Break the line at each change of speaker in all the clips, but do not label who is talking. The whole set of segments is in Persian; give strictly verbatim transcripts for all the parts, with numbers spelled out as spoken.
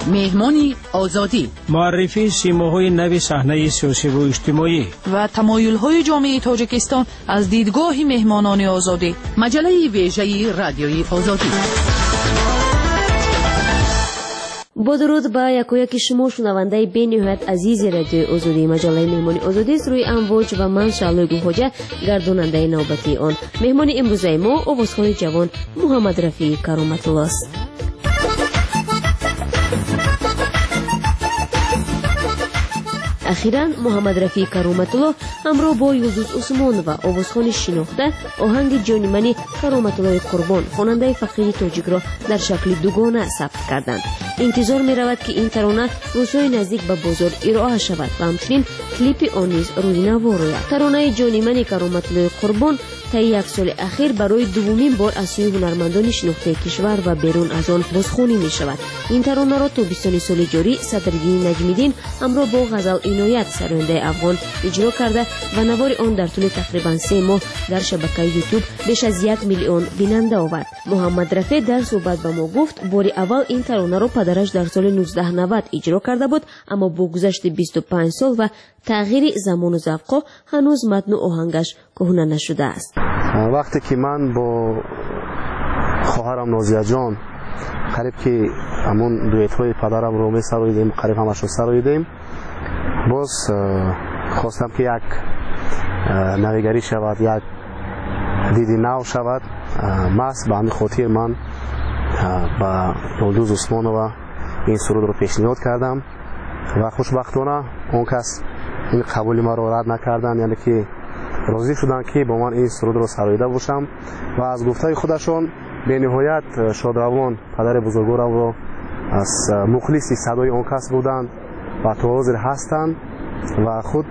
مهمانی آزادی،
معرفی سیماهای نو صحنه سیاسی و اجتماعی
و تمایل‌های جامعه تاجیکستان از دیدگاه مهمانان آزادی. مجله ویژه رادیوی آزادی.
با درود با یکایک شما شنونده بین‌نهایت عزیز رادیو آزادی، مجله مهمانی آزادی است روی امواج و من شعله گوهجه گرداننده نوبتی آن. مهمان امروزه ما آوازخوان جوان محمد رفیع کرامت الله است. اخیراً محمد رفیع کرامت الله همراه با یلدوز عثمان و آوازخوان شناخته آهنگ جان منی کرامت الله قربان خواننده فقیر تاجیک را در شکل دوگانه ثبت کردند. انتظار می رود که این ترانه روزهای نزدیک به بازار ارائه شود و همچنین کلیپ آن نیز روی نوا روید. ترانه جان منی کرامت الله قربان طی یک سال اخیر برای دومین بار از سوی هنرمندان شناخته کشور و بیرون از آن بازخوانی می شود. این ترانه را تابستان سال جاری صدرالدین نجمی‌دین همراه با غزل عنایت سرآینده افغان اجرا کرده و نوار آن در طول تقریبا سه ماه در شبکه یوتیوب بیش از یک میلیون بیننده آورد. محمد رفیع در صحبت با ما گفت بار اول این ترانه را پدرش در سال نوزده نود اجرا کرده بود، اما با گذشت بیست و پنج سال و تغییر زمان و ذوق هنوز متن و آهنگش کهنه نشده است.
وقتی که من با خواهرم نازیه جان قریب که همون دویت های پدرم رو می سراییدیم، قریب همش رو سراییدیم، باز خواستم که یک نویگری شود، یک دیدی نو شود. ماست به همین خاطر من با یلدوز عثمان و این سرود رو پیشنهاد کردم و خوشبختانه اون کس این قبولی ما رو رد نکردن، یعنی که راضی شدن که با من این سرود رو سراییده باشم و از گفته خودشون به نهایت شادروان پدر بزرگوارم رو از مخلصی صدای اون کس بودند و تا حاضر هستند و خود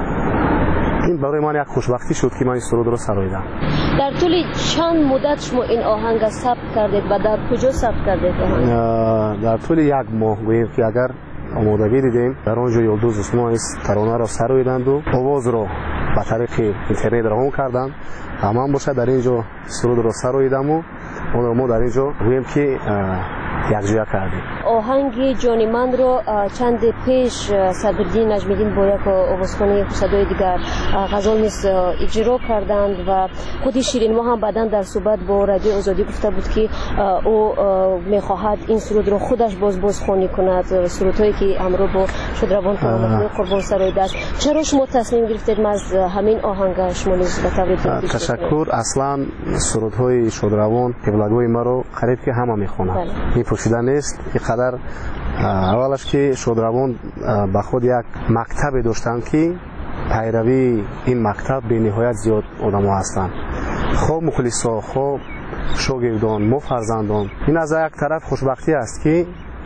این برای من یک خوشبختی شد که من این سرود رو سراییدم.
در طول چند مدت شما این آهنگ ثبت کردید و در کجا ثبت کردید آهنگ؟
در طول یک ماه گوییم که اگر آمادگی دیدیم در آنجا یلدوز عثمان ترانه را سراییدند و آواز را به طریق اینترنت روان کردند. تمام باشه در اینجا سرود را سراییدم و اون رو ما در اینجا گوییم که یکجا کردیم.
آهنگ جان من رو چند پیش صدرالدین نجمی‌دین با یک آوازخوان صدای دیگر غزل نیز اجرا کردند و خود شیرین ما هم بعداً در صحبت با رادیو آزادی گفته بود که او میخواهد این سرود رو خودش باز بازخوانی کند، سرودهایی که همراه با شادروان کرامت قربان سراییده است. چرا شما تصمیم گرفتید از همین آهنگ شما نیز به تبریک؟
تشکر. اصلا سرودهای شادروان قبلگوی ما رو قریب که همه میخوانند، این پوشیده نیست. اینقدر اولش که شادروان به خود یک مکتب داشتند که پیروی این مکتب به نهایت زیاد آدم ها هستند، خوب مخلصا، خوب شاگردان، ما فرزندان. این از یک طرف خوشبختی است که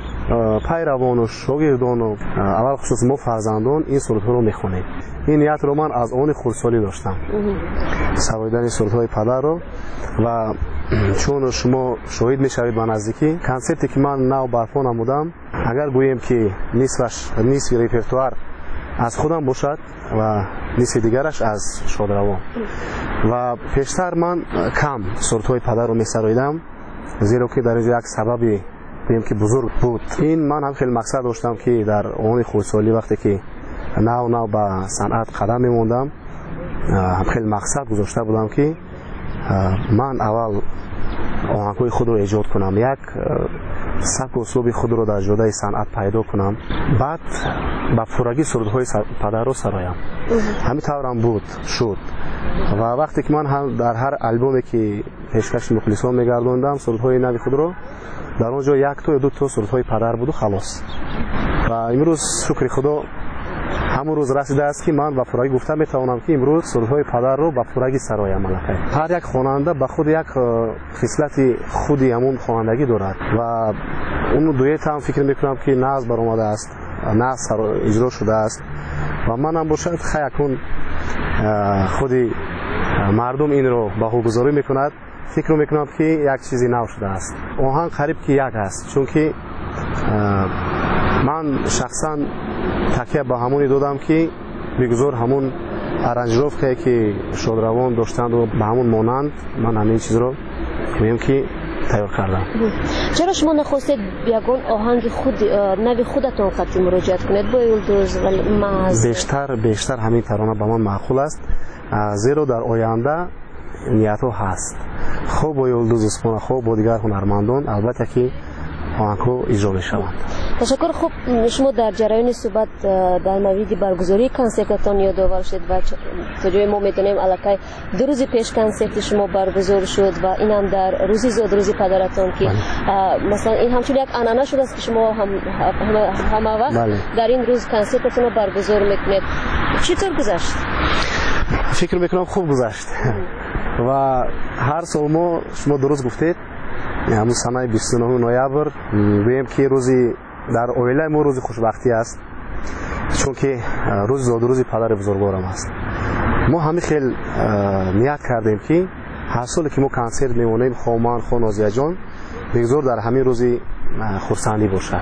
پیروان و شاگردان و اول خصوص ما فرزندان این سرودها رو میخونیم. این نیت رو من از آن خردسالی داشتم، سراییدن سرودهای پدر رو، و چون شما شاهد میشوید به نزدیکی کنسرتی که من نو برپا نمودم، اگر گوییم که نصفش نصف ریپرتوار از خودم باشد و نصف دیگرش از شادروان و پیشتر من کم سرودهای پدر رو میسراییدم، زیرا که در اینجا یک سببی بگیم که بزرگ بود. این من هم خیلی مقصد داشتم که در آن خردسالی وقتی که نو نو به صنعت قدم میموندم، هم خیلی مقصد گذاشته بودم که من اول آهنگ‌های خود رو ایجاد کنم، یک سبک و اسلوب خود رو در جاده صنعت پیدا کنم، بعد با پورگی سرودهای پدر رو سرایم. همین طورم بود شد و وقتی که من هم در هر البومی که پیشکش مخلصان میگردوندم سرودهای نوی خود رو، در اونجا یک تا یا دو تا سرودهای پدر بود و خلاص. و امروز شکر خدا همون روز رسیده است که من با پورگی گفتم میتوانم که امروز سرودهای پدر رو با پورگی سرایم. ملکه هر یک خواننده به خود یک خصلت خودی همون خوانندگی دارد و اون دویت هم فکر میکنم که ناز برآمده است، ناز اجرا شده است و من هم باشد خیلی خودی مردم این رو بهوگذاری میکند، فکر میکنم که یک چیزی نو شده است. آهنگ قریب که یک است، چون که من شخصا تکیه به همونی دادم که بگذار همون ارنجروفته که شادروان داشتند و به همون مانند من همین چیز رو میگم که تیار کردم.
چرا شما نخواستید یگان آهنگ خود نوی خودتون قطعی مراجعت کنید با یلدوز و محض؟
بیشتر بیشتر همین ترانه به من معقول است، زیرا در آینده نیتو هست خوب با یلدوز عثمان، خوب با دیگر هنرمندان البته که آهنگ‌ها اجرا می‌شوند.
تشکر. خوب شما در جریان صحبت در مورد برگزاری کنسرتتان یادآور شد و تا جای ما می‌دونیم الکی دو روز پیش کنسرت شما برگزار شد و این هم در روزی زاد روزی پدرتان که مثلا این همچون یک عنعنه شده است که شما هم همه وقت بله. در این روز کنسرتتون رو برگزار میکنید. چطور گذشت؟
فکر میکنم خوب گذشت و هر سال ما شما درست گفتید همون سنه بیست و نه نوامبر بگیم که روزی در اویله ما روز خوشبختی است، چون که روز زاد روزی پدر بزرگوارم است. ما همه خیلی نیت کردیم که هر سال که ما کنسرت میمونیم خوامان خو نازیه جان بگذار در همین روزی خرسندی باشد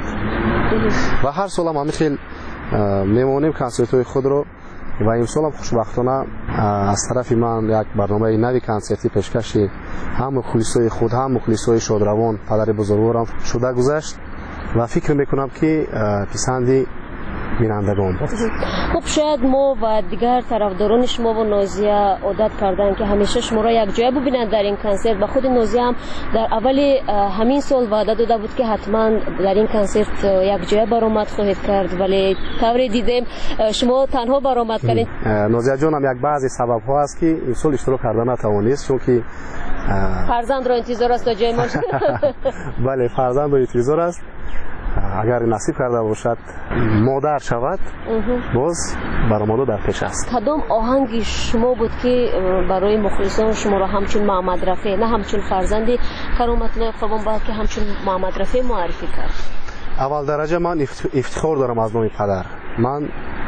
و هر سال هم همه خیلی میمونیم کنسرت های خود رو و امسال هم خوشبختانه از طرف من یک برنامه نوی کنسرتی پیشکشی هم مخلصای خود هم مخلصای شادروان پدر بزرگوارم شده گذشت و فکر میکنم که پسندی بینندگان بود.
خب شاید ما و دیگر طرفداران شما و نازیه عادت کردن که همیشه شما را یک جای ببینند در این کنسرت و خود نازیه هم در اول همین سال وعده داده بود که حتما در این کنسرت یک جای برآمد خواهید کرد، ولی طوری دیدیم شما تنها برآمد کردید.
نازیه جان هم یک بعضی سبب ها است که این سال اشتراک کردن نتوانست، چون که
فرزند را انتظار است تا جای ما.
بله فرزند را انتظار است، اگر نصیب کرده باشد مادر شود باز برآمده در پیش است.
کدام آهنگی شما بود که برای مخلصان شما را همچون محمد رفیع نه همچون فرزند کرامت الله قربان بلکه همچون محمد رفیع معرفی کرد؟
اول درجه من افتخار دارم از نام پدر. من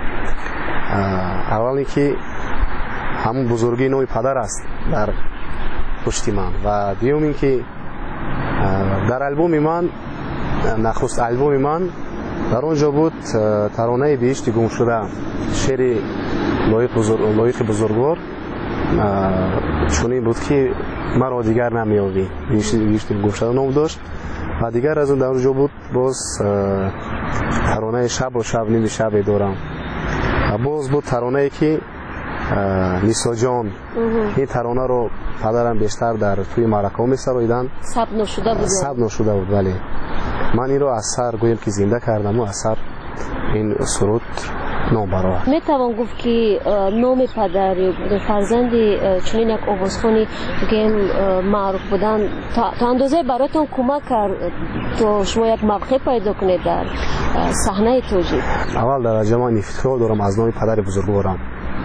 اولی که همون بزرگی نام پدر است در پشت من و دیوم این که در البوم من نخست البوم من در اونجا بود ترانه بهشت گم شده، شعر لایق بزرگ لایق بزرگوار چونین بود که مرا دیگر نمیابی، بهشت گم شده نام داشت و دیگر از اون در اونجا بود باز ترانه شب و شب نیم شب دارم و باز بود ترانه ای که نیسا جان. این ترانه رو پدرم بیشتر در توی مرکه ها می‌سراییدن،
ثبت نشده بود.
ثبت نشده بود ولی من این رو اثر گویم که زنده کردم و اثر این سرود نام برای
می توان گفت که نام پدر فرزند چنین یک آوازخوانی که معروف بودن تا اندازه براتون کمک کرد تو شما یک موقع پیدا کنید در صحنه توجیه؟
اول درجه من افتخار دارم از نام پدر بزرگوارم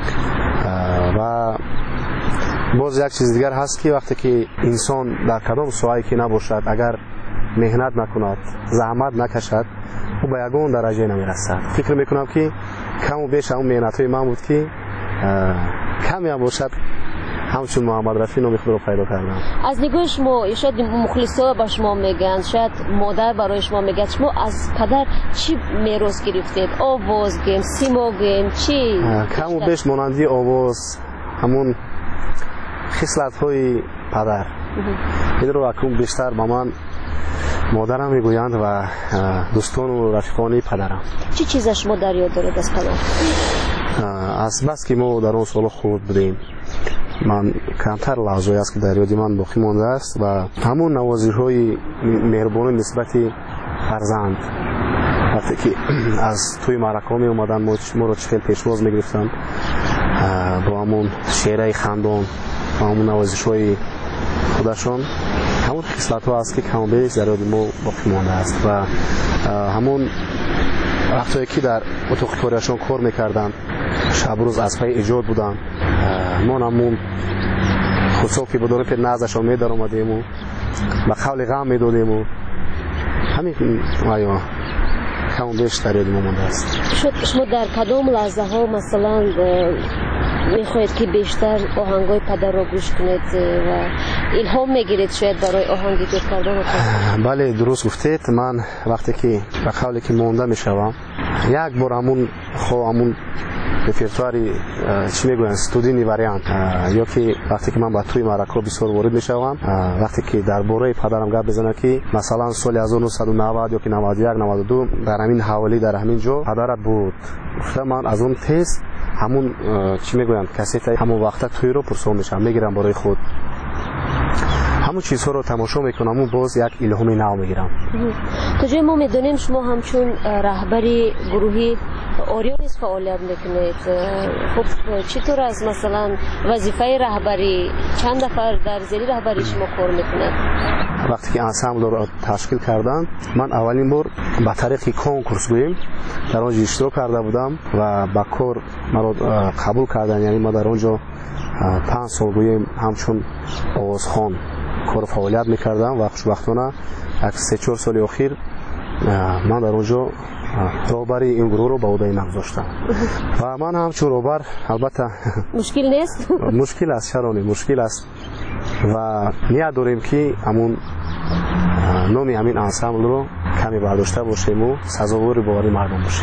و باز یک چیز دیگر هست که وقتی که انسان در کدام ساحه‌ای که نباشد اگر مهنت نکند زحمت نکشد او به یگان درجه نمیرسد. فکر میکنم که کم و بیش اون مهنت‌های من بود که کمی هم باشد همچون محمد رفیع نام خود رو پیدا کردم.
از نگاه شما شاید مخلصا با شما میگن، شاید مادر برای شما میگه، شما از پدر چی میراث گرفتید؟ آواز گیم، سیما گیم، چی؟
کم و بیش مانندی آواز همون خصلت‌های پدر. این رو اکنون بیشتر با من مادرم میگویند و دوستان و رفیقانی پدرم.
چی چیز شما در یاد دارید از پدر؟
از بس که ما در اون سال خود بودیم من کمتر لحظه‌ای است که در یاد من باقی مانده است و همون نوازش‌های مهربانی نسبت فرزند وقتی که از توی مرکه می اومدن ما رو چهل پیشواز میگرفتن با همون شعرهای خندان و همون نوازش‌های خودشون، همون خصلت‌ها است که کم و بیش در یاد ما باقی مانده است و همون وقتی که در اتاق کاریشون کار میکردن شب روز از پی ایجاد بودن ما همون خصوصا که بدون پر نازشون می در اومدیم و با قول غم میدادیم و همین آیا کم و بیش در یاد ما مانده است.
شما در کدام لحظه ها مثلا میخواید که بیشتر آهنگای پدر را گوش کنید و الهام میگیرید شاید برای آهنگی گوش کردن؟
بله درست گفتید. من وقتی که به قولی که مانده میشوم یک بار همون خو همون رپرتواری چی میگوین استودینی واریانت یا که وقتی که من با توی معرکه بسیار وارد میشوم وقتی که درباره پدرم گپ بزنه که مثلا سال هزار و نهصد و نود یا که نود و یک نود و دو در همین حوالی در همین جا پدرت بود گفتم من از اون تست همون چی میگوین کاست همون وقت توی رو پرسون میشم میگیرم برای خود همون چیزها رو تماشا میکنم و باز یک الهامی نو میگیرم.
تا جای ما میدونیم شما همچون رهبری گروهی اوریونیس فعالیت میکنید. خب چطور از مثلا وظیفه رهبری چند نفر در زیر رهبری شما کار میکنند؟
وقتی که انسامبل رو تشکیل کردن من اولین بار با طریق کنکورس گوییم در اونجا اشتراک کرده بودم و با کار مرا قبول کردن. یعنی ما در اونجا پنج سال گوییم همچون آوازخوان کار فعالیت میکردم و خوشبختانه یک سه چهار سال اخیر من در اونجا رهبری این گروه رو به عهده من گذاشتم و من همچون رهبر البته
مشکل نیست.
مشکل است، چرا نه مشکل است و نیت داریم که همون نامی همین انسامبل رو کمی برداشته باشیم و سزاوار باوری مردم باشیم.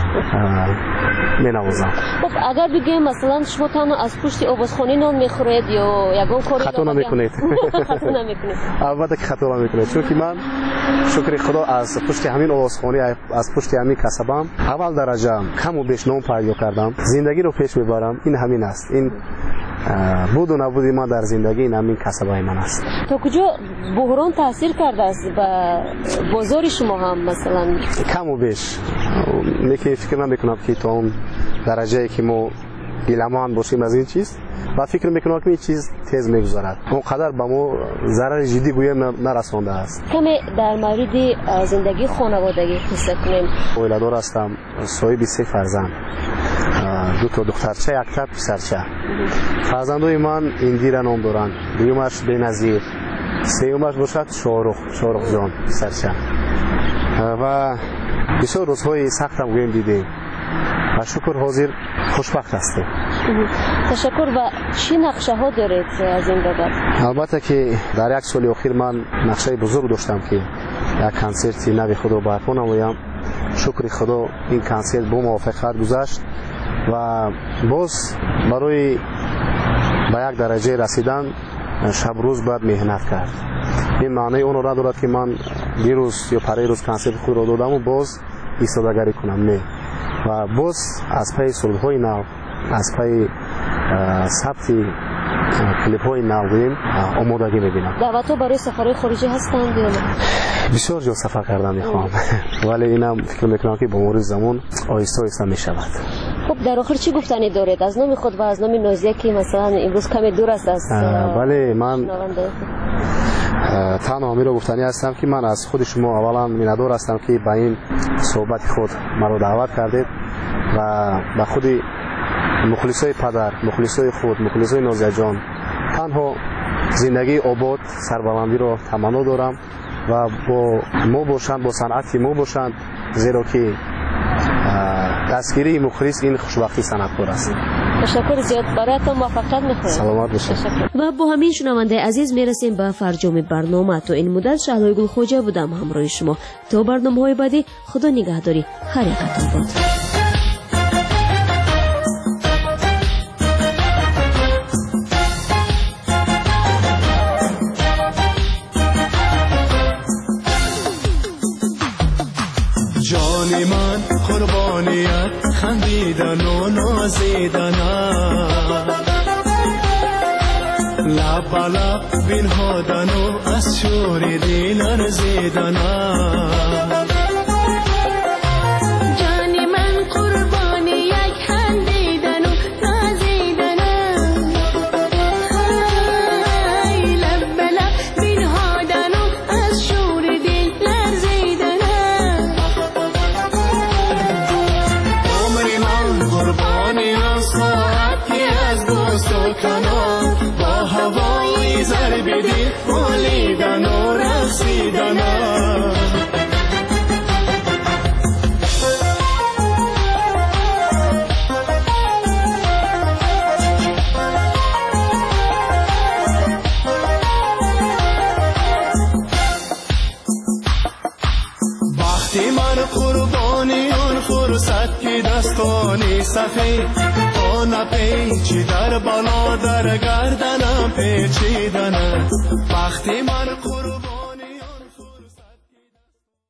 می نوازم.
خب اگر بگیم مثلا شما تنها از پشت آوازخوانی نام میخورید یا یگان کاری
خطا نمیکنید.
خطا نمیکنید.
البته که خطا نمیکنید چون که من شکر خدا از پشت همین آوازخوانی از پشت همین کسبم اول درجه کم و بیش نام پیدا کردم. زندگی رو پیش میبرم. این همین است. این بود و نبودی ما در زندگی این همین کسبای من است.
تا کجا بحران تاثیر کرده است به بازار شما هم مثلا؟
کم و بیش میگه فکر نمیکنم که تا اون درجه که ما گیلمان باشیم از این چیز و فکر میکنم که این چیز تیز میگذرد اونقدر به ما ضرر جدی گویم نرسانده است.
کمی در مورد زندگی خانوادگی قصه کنیم.
اویلادار هستم، صاحب سه فرزند، دو تا دخترچه یک تا پسرچه. فرزندای من اندیره نام دارند. دومش بنظیر، سومش باشد شاهرخ شاهرخ جان پسرچه. و بسیار روزهای سخت هم گویم دیدیم و شکر حاضر خوشبخت هستیم.
تشکر. و چی نقشه ها دارید از این بابت؟
البته که در یک سال اخیر من نقشه بزرگ داشتم که یک کنسرت نوی خدا برپا نمایم. شکر خدا این کنسرت با موافقت گذشت و باز برای به یک درجه رسیدن شب روز باید مهنت کرد. این معنی اون را ندارد که من دیروز یا پری روز کنسرت خود را دادم و باز ایستادگری کنم. نه. و باز از پی سرودهای نو، از پی ثبت کلیپ های نوین آمادگی میبینم.
دعوت ها برای سفرهای خارجی هستند یا نه؟
بسیار جا سفر کردن میخوام ولی اینم فکر میکنم که با مرور زمان آهسته آهسته میشود.
خب در آخر چی گفتنی دارید از نام خود و از نام نازیه که مثلا امروز کمی دور است از
بله من تنها همین رو گفتنی هستم که من از خود شما اولا میندار هستم که به این صحبت خود مرا دعوت کردید و به خود مخلصای پدر، مخلصای خود، مخلصای نازیه جان تنها زندگی آباد سربلندی رو تمنا دارم و با ما باشند، با صنعت ما باشند، زیرا که دستگیری مخلص این خوشبختی صنعتکار است.
تشکر زیاد. برایتان موفقیت می‌خوایم.
سلامت باشید.
و با همین شنونده عزیز میرسیم به فرجام برنامه. تو این مدت شهلای گلخوجه بودم همراه شما. تا برنامه‌های بعدی خدا نگهداری. هر یکتون باد.
جان من قربانیت خندیدن و نازیدن لب لب بینهادن و از شور دل ارزیدن جان من قربانی یک خندیدن و نازیدن لب لب بینهادن و از شور دل ارزیدن قربانی ساعتی از دوست و کنار با هوای ضربی دل مالیدن و رقصیدن وقتی من قربانی اون فرصت که دستانی سفید نپیچی در بالا در گردنم پیچیدنه وقتی من قربان